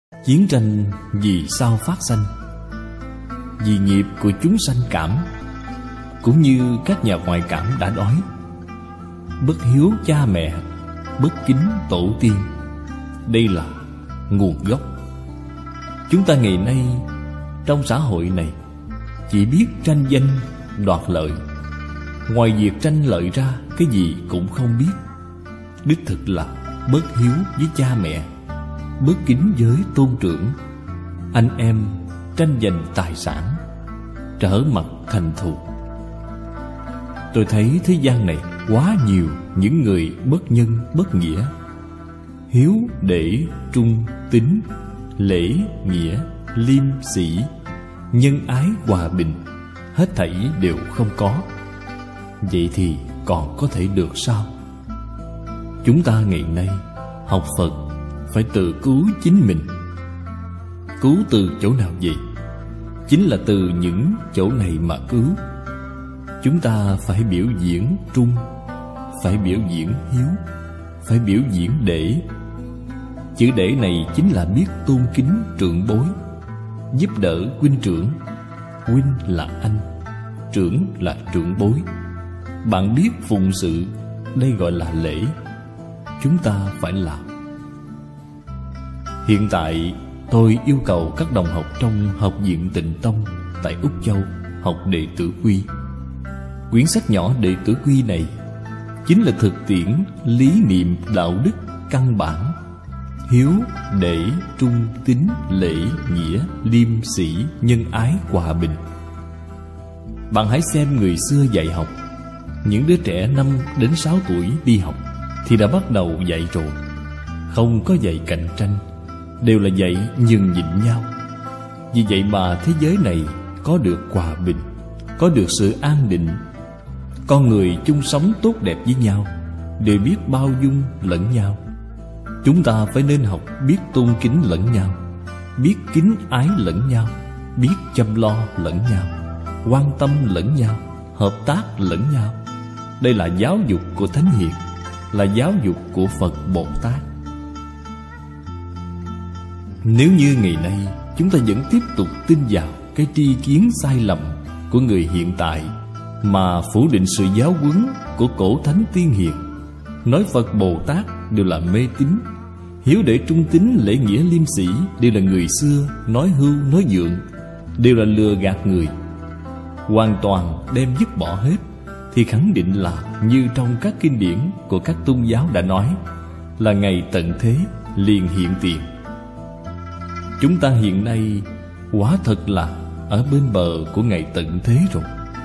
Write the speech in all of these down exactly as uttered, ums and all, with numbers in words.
Chiến tranh vì sao phát sanh? Vì nghiệp của chúng sanh cảm. Cũng như các nhà ngoại cảm đã nói: bất hiếu cha mẹ, bất kính tổ tiên. Đây là nguồn gốc. Chúng ta ngày nay trong xã hội này chỉ biết tranh danh, đoạt lợi. Ngoài việc tranh lợi ra, cái gì cũng không biết. Đích thực là bất hiếu với cha mẹ, bất kính với tôn trưởng. Anh em tranh giành tài sản, trở mặt thành thù. Tôi thấy thế gian này quá nhiều những người bất nhân bất nghĩa. Hiếu để trung tín, lễ nghĩa liêm sĩ, nhân ái hòa bình, hết thảy đều không có. Vậy thì còn có thể được sao? Chúng ta ngày nay học Phật phải tự cứu chính mình. Cứu từ chỗ nào vậy? Chính là từ những chỗ này mà cứu. Chúng ta phải biểu diễn trung, phải biểu diễn hiếu, phải biểu diễn để. Chữ để này chính là biết tôn kính trưởng bối, giúp đỡ huynh trưởng. Huynh là anh, trưởng là trưởng bối. Bạn biết phụng sự, đây gọi là lễ. Chúng ta phải làm. Hiện tại tôi yêu cầu các đồng học trong học viện Tịnh Tông tại Úc Châu học Đệ Tử Quy. Quyển sách nhỏ Đệ Tử Quy này chính là thực tiễn lý niệm đạo đức căn bản: hiếu, để, trung, tín, lễ, nghĩa, liêm sĩ, nhân ái, hòa bình. Bạn hãy xem người xưa dạy học. Những đứa trẻ năm đến sáu tuổi đi học thì đã bắt đầu dạy rồi. Không có dạy cạnh tranh, đều là dạy nhường nhịn nhau. Vì vậy mà thế giới này có được hòa bình, có được sự an định. Con người chung sống tốt đẹp với nhau, đều biết bao dung lẫn nhau. Chúng ta phải nên học biết tôn kính lẫn nhau, biết kính ái lẫn nhau, biết chăm lo lẫn nhau, quan tâm lẫn nhau, hợp tác lẫn nhau. Đây là giáo dục của Thánh Hiền, là giáo dục của Phật Bồ Tát. Nếu như ngày nay chúng ta vẫn tiếp tục tin vào cái tri kiến sai lầm của người hiện tại, mà phủ định sự giáo huấn của cổ thánh tiên hiền, nói Phật Bồ Tát đều là mê tín, hiếu để trung tín lễ nghĩa liêm sĩ đều là người xưa nói hưu nói vượng, đều là lừa gạt người, hoàn toàn đem dứt bỏ hết, thì khẳng định là như trong các kinh điển của các tôn giáo đã nói, là ngày tận thế liền hiện tiền. Chúng ta hiện nay quả thật là ở bên bờ của ngày tận thế rồi.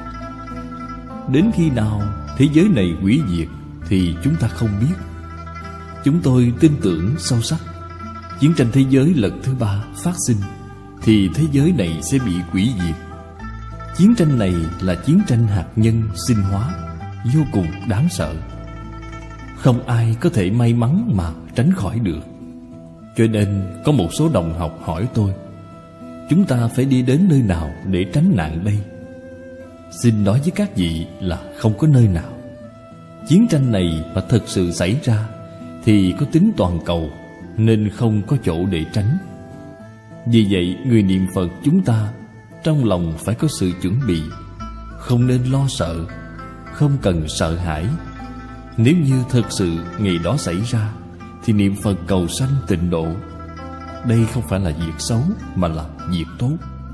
Đến khi nào thế giới này hủy diệt thì chúng ta không biết. Chúng tôi tin tưởng sâu sắc, chiến tranh thế giới lần thứ ba phát sinh thì thế giới này sẽ bị hủy diệt. Chiến tranh này là chiến tranh hạt nhân sinh hóa, vô cùng đáng sợ. Không ai có thể may mắn mà tránh khỏi được. Cho nên có một số đồng học hỏi tôi, chúng ta phải đi đến nơi nào để tránh nạn đây? Xin nói với các vị là không có nơi nào. Chiến tranh này mà thật sự xảy ra thì có tính toàn cầu, nên không có chỗ để tránh. Vì vậy người niệm Phật chúng ta trong lòng phải có sự chuẩn bị, không nên lo sợ, không cần sợ hãi. Nếu như thật sự ngày đó xảy ra thì niệm Phật cầu sanh tịnh độ. Đây không phải là việc xấu mà là việc tốt,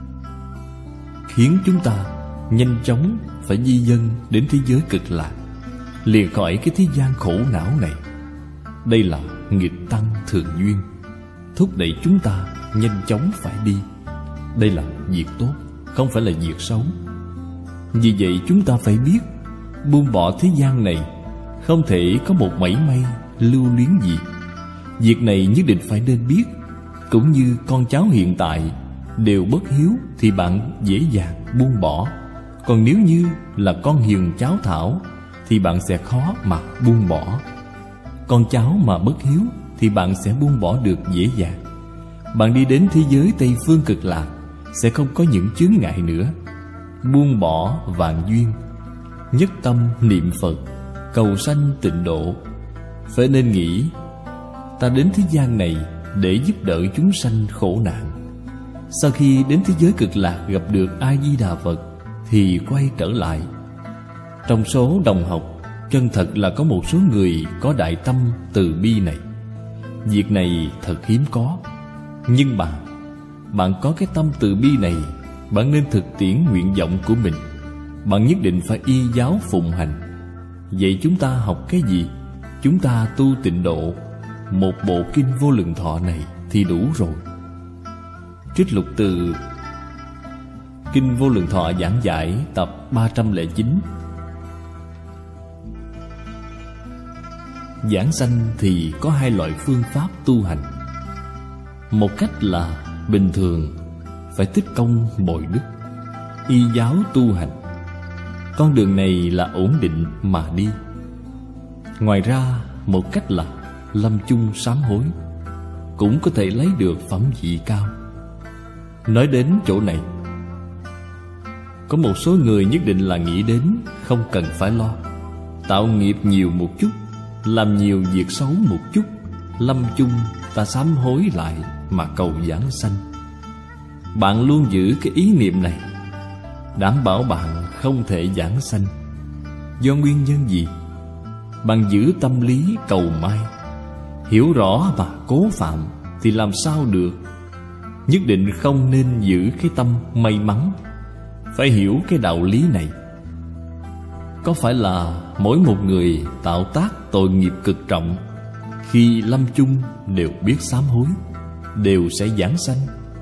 khiến chúng ta nhanh chóng phải di dân đến thế giới cực lạc, liền khỏi cái thế gian khổ não này. Đây là nghịch tăng thường duyên, thúc đẩy chúng ta nhanh chóng phải đi. Đây là việc tốt, không phải là việc xấu. Vì vậy chúng ta phải biết buông bỏ thế gian này, không thể có một mảy may lưu luyến gì. Việc này nhất định phải nên biết. Cũng như con cháu hiện tại đều bất hiếu thì bạn dễ dàng buông bỏ. Còn nếu như là con hiền cháu thảo thì bạn sẽ khó mà buông bỏ. Con cháu mà bất hiếu thì bạn sẽ buông bỏ được dễ dàng. Bạn đi đến thế giới Tây Phương Cực Lạc sẽ không có những chướng ngại nữa. Buông bỏ vạn duyên, nhất tâm niệm Phật, cầu sanh tịnh độ. Phải nên nghĩ, ta đến thế gian này để giúp đỡ chúng sanh khổ nạn. Sau khi đến thế giới cực lạc gặp được A Di Đà Phật thì quay trở lại. Trong số đồng học, chân thật là có một số người có đại tâm từ bi này. Việc này thật hiếm có. Nhưng bạn, bạn có cái tâm từ bi này, bạn nên thực tiễn nguyện vọng của mình. Bạn nhất định phải y giáo phụng hành. Vậy chúng ta học cái gì? Chúng ta tu tịnh độ. Một bộ kinh Vô Lượng Thọ này thì đủ rồi. Trích lục từ Kinh Vô Lượng Thọ giảng giải tập ba trăm lẻ chín. Giảng sanh thì có hai loại phương pháp tu hành. Một cách là bình thường, phải tích công bồi đức, y giáo tu hành. Con đường này là ổn định mà đi. Ngoài ra, một cách là lâm chung sám hối, cũng có thể lấy được phẩm vị cao. Nói đến chỗ này, có một số người nhất định là nghĩ đến không cần phải lo, tạo nghiệp nhiều một chút, làm nhiều việc xấu một chút, lâm chung ta sám hối lại mà cầu giảng sanh. Bạn luôn giữ cái ý niệm này, đảm bảo bạn không thể giảng sanh. Do nguyên nhân gì? Bạn giữ tâm lý cầu may, hiểu rõ mà cố phạm thì làm sao được. Nhất định không nên giữ cái tâm may mắn. Phải hiểu cái đạo lý này. Có phải là mỗi một người tạo tác tội nghiệp cực trọng, khi lâm chung đều biết sám hối, đều sẽ giảng sanh?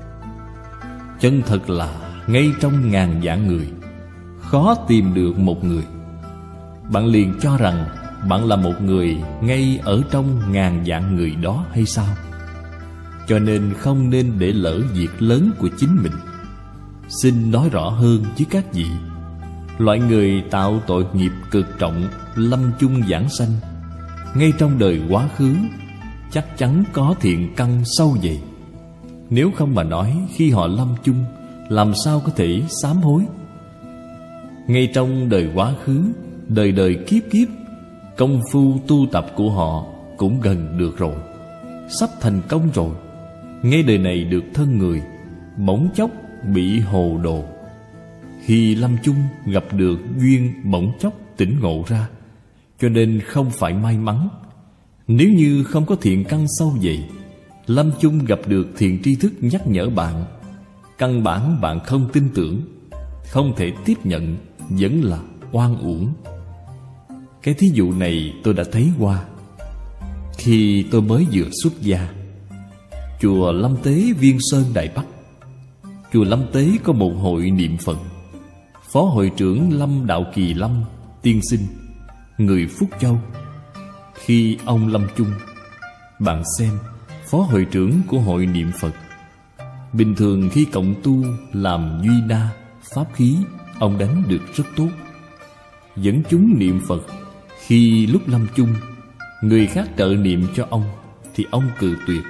Chân thật là ngay trong ngàn vạn người, khó tìm được một người. Bạn liền cho rằng bạn là một người ngay ở trong ngàn vạn người đó hay sao? Cho nên không nên để lỡ việc lớn của chính mình. Xin nói rõ hơn với các vị. Loại người tạo tội nghiệp cực trọng, lâm chung giảng sanh, ngay trong đời quá khứ chắc chắn có thiện căn sâu dày. Nếu không mà nói, khi họ lâm chung làm sao có thể sám hối? Ngay trong đời quá khứ, đời đời kiếp kiếp, công phu tu tập của họ cũng gần được rồi, sắp thành công rồi. Ngay đời này được thân người, bỗng chốc bị hồ đồ. Khi lâm chung gặp được duyên, bỗng chốc tỉnh ngộ ra. Cho nên không phải may mắn. Nếu như không có thiện căn sâu dày, lâm chung gặp được thiện tri thức nhắc nhở bạn, căn bản bạn không tin tưởng, không thể tiếp nhận, vẫn là oan uổng. Cái thí dụ này tôi đã thấy qua. Khi tôi mới vừa xuất gia, chùa Lâm Tế Viên Sơn Đài Bắc, chùa Lâm Tế có một hội niệm Phật. Phó hội trưởng Lâm Đạo Kỳ Lâm tiên sinh, người Phúc Châu. Khi ông lâm chung, bạn xem, phó hội trưởng của hội niệm Phật, bình thường khi cộng tu làm duy na, pháp khí, ông đánh được rất tốt. Dẫn chúng niệm Phật. Khi lúc lâm chung, người khác trợ niệm cho ông thì ông cự tuyệt.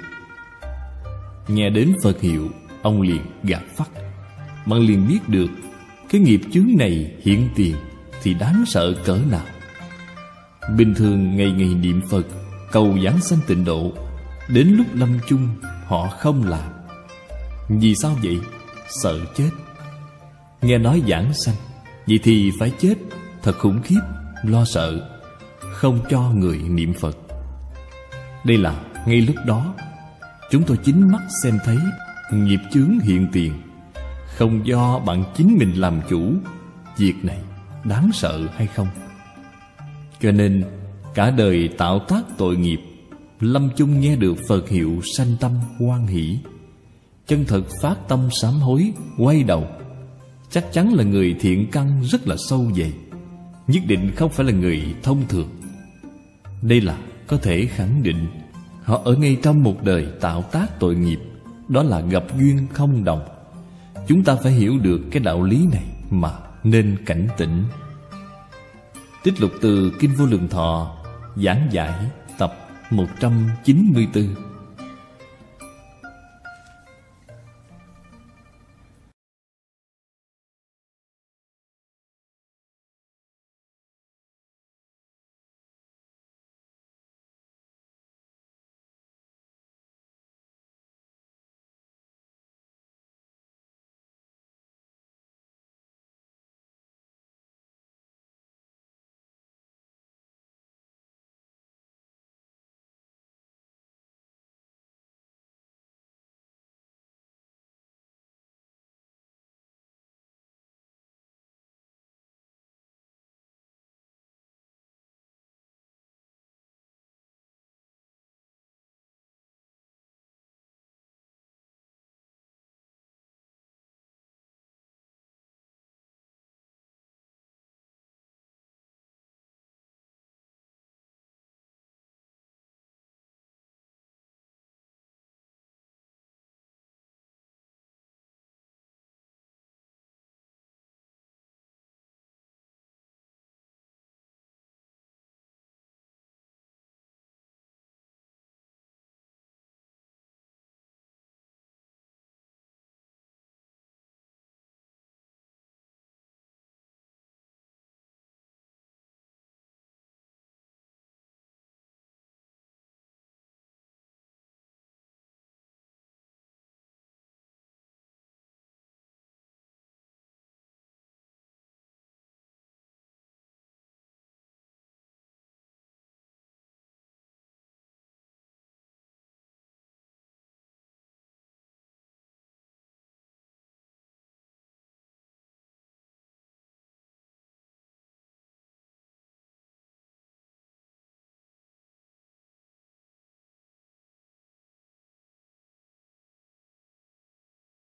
Nghe đến Phật hiệu, ông liền gạt phắt. Bạn liền biết được cái nghiệp chướng này hiện tiền thì đáng sợ cỡ nào. Bình thường ngày ngày niệm Phật, cầu giảng sanh tịnh độ, đến lúc lâm chung họ không làm. Vì sao vậy? Sợ chết. Nghe nói giảng sanh, vậy thì phải chết, thật khủng khiếp, lo sợ, không cho người niệm Phật. Đây là ngay lúc đó chúng tôi chính mắt xem thấy nghiệp chướng hiện tiền, không do bạn chính mình làm chủ. Việc này đáng sợ hay không? Cho nên cả đời tạo tác tội nghiệp, lâm chung nghe được Phật hiệu sanh tâm hoan hỷ, chân thật phát tâm sám hối, quay đầu, chắc chắn là người thiện căn rất là sâu dày, nhất định không phải là người thông thường. Đây là có thể khẳng định. Họ ở ngay trong một đời tạo tác tội nghiệp, đó là gặp duyên không đồng. Chúng ta phải hiểu được cái đạo lý này mà nên cảnh tỉnh. Trích lục từ Kinh Vô Lượng Thọ giảng giải tập một trăm chín mươi tư.